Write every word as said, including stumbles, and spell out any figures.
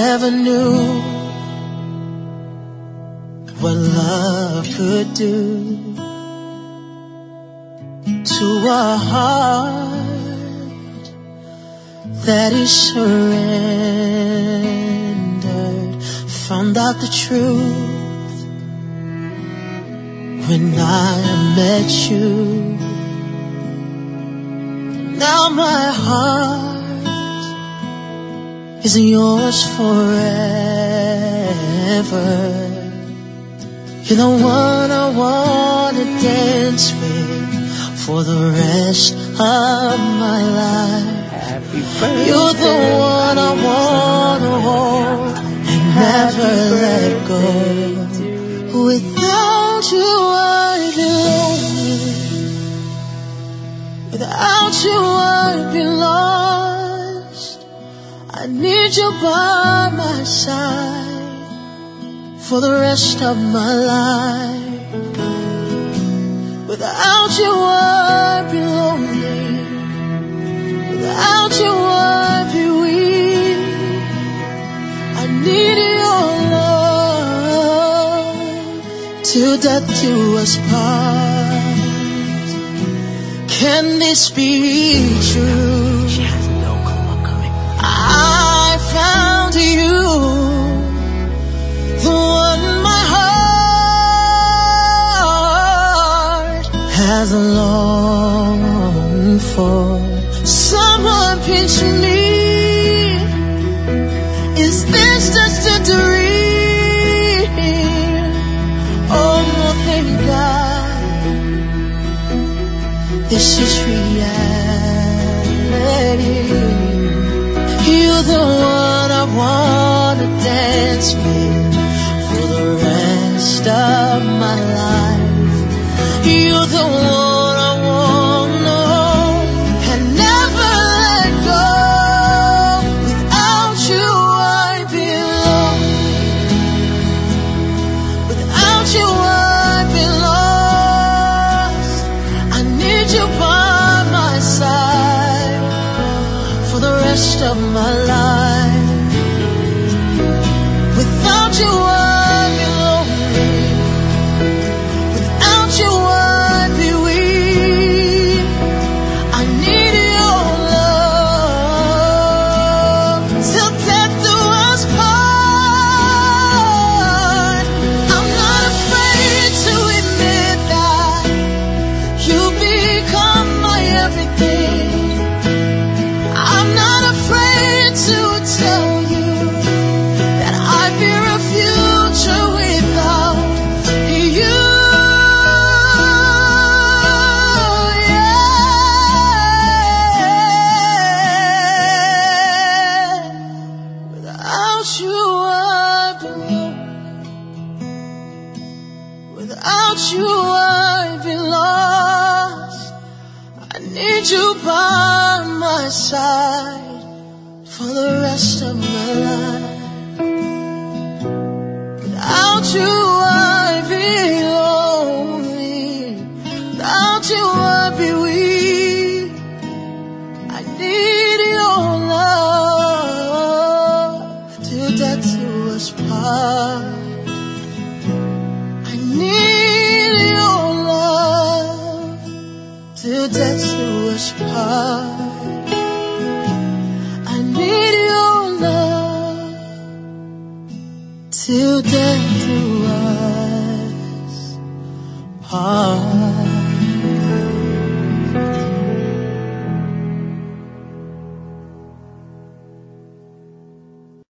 never knew what love could do to a heart that is surrendered. Found out the truth when I met you. Now my heart is yours forever. You're the one I wanna dance with for the rest of my life. Happy birthday. You're the one I wanna hold and never let go. Without you I'd be lonely. Without you I'd be lost. I need you by my side for the rest of my life. Without you I'd be lonely. Without you I'd be weak. I need your love till death do us part. Can this be true? She has no clue I'm coming. I found you, the one my heart has longed for. Someone pinch me. Is this just a dream? Oh no, thank God, this is reality. You're the one I wanna dance with for the rest of my life. You're the one I wanna hold and never let go. Without you I'd be lonely. Without you I'd be lost. I need you by my side for the rest of my life. Without you I'd be lonely. Without you I'd be weak. I need your love till death do us part. I'm not afraid to admit that you become my everything. I'm not afraid to tell you that I fear a future without you. Yeah. Without you I'd be lonely. Without you I'd be lost. I need you by my side for the rest of my life. Without you I'd be lonely. Without you I'd be weak. I need your love till death do us part. I need your love till death do us part. I need your love till death do us part.